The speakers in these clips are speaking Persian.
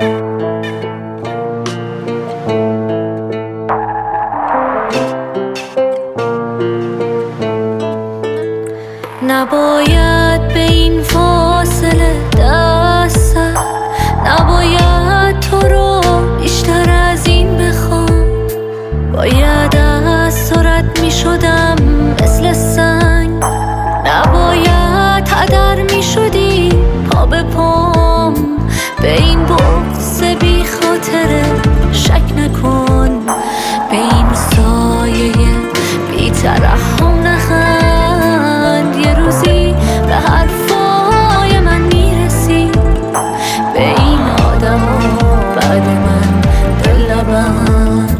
نباید به این فاصله دست زد، نباید تو رو بیشتر از این بخوام. باید از تو رد می شدم مثل سنگ، نباید هدر می شدی پا به پام. به این بغض بی خاطره شک نکن، به این سایه بی ترحم نخند. یه روزی به حرفای من میرسی، به این آدم ها بعد من دل نبند.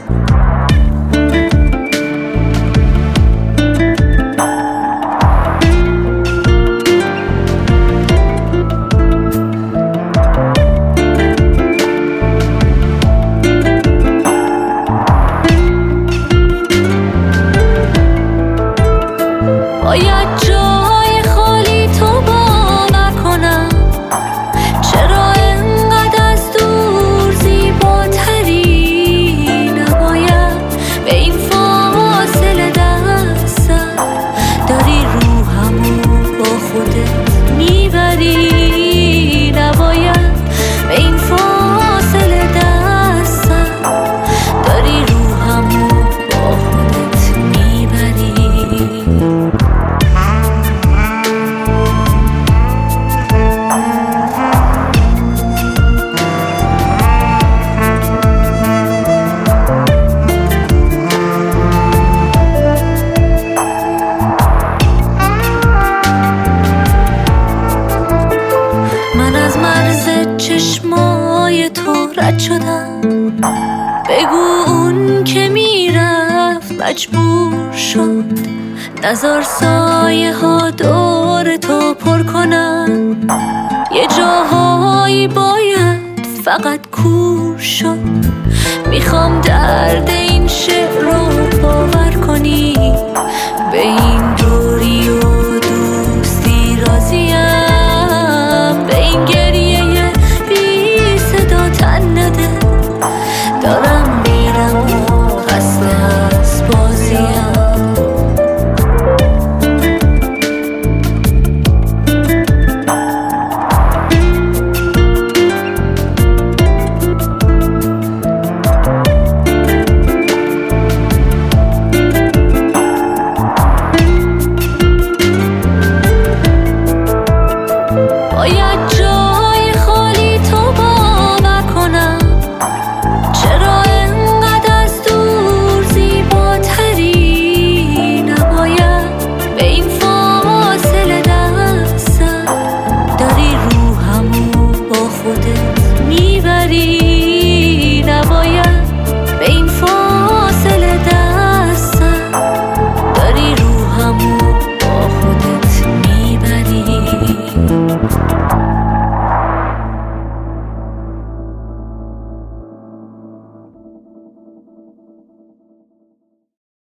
باید جای خالی تو باور کنم، چرا انقدر از دور زیباتری؟ نباید به این فاصله دست زد، داری روحمو با خودت میبری. نباید به این فاصله دست زد، داری روحمو با خودت میبری. من از مرز چشمای تو رد شدم، بگو اون که میرفت مجبور شد. نزار سایه ها دور تو پر کنن، یه جاهایی باید فقط کور شد. میخوام درد این شعر رو باور کنی، به این دوری و دوستی راضیم. به این گریه بی صدا تن نده، دارم میرم و خسته از بازیم. باید جای خالی تو باور کنم، چرا انقدر از دور زیباتری؟ نباید به این فاصله دست زد، داری روحمو با خودت میبری. نباید به این فاصله دست زد، داری روحمو با خودت میبری.